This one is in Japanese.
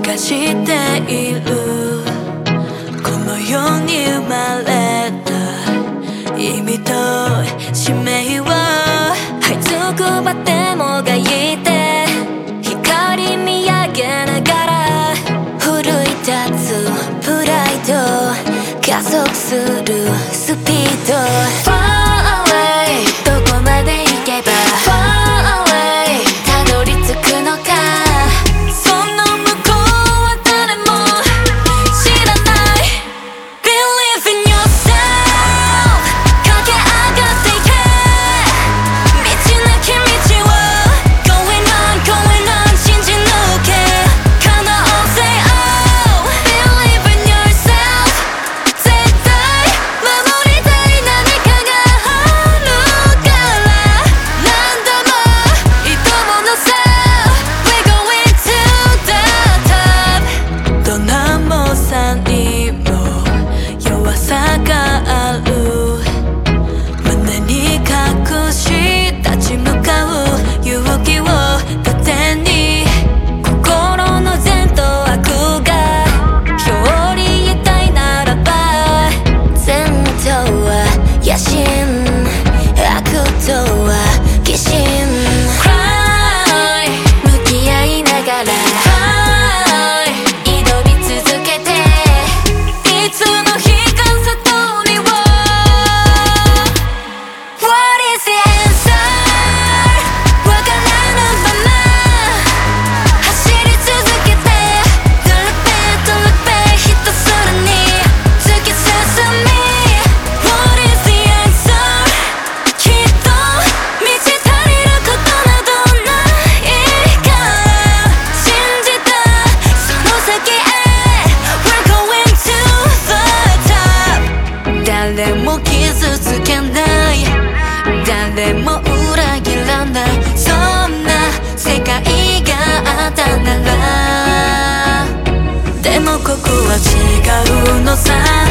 探している。この世に生まれた意味と使命を這いつくばってもがいて、光見上げながら奮い立つプライド、加速するスピード。 Far away どこまで行けば Far away たどり着くのか。その向こうは誰も知らない。 Believe in yourself 駆け上がっていけ。道なき道を Going on going on 信じ抜け可能性を Believe in yourself 絶対守りたい何かがあるから。何度も挑むのさ We're going to the top。 どんな猛者にも弱さがある。胸に隠し立ち向かう勇気を糧に、心の善と悪が表裏一体ならば、善とは野心、悪とは疑心。 Cry 向き合いながら Fight 挑み続けて、いつの日か悟りを What is the answer わからぬまま走り続けて Look back ひたすらに突き進み What is the answer きっと満ち足りることなどないから信じたその先へ We're going to the top。 誰も傷つけない、誰も裏切らない、そんな世界があったなら。でもここは違うのさ。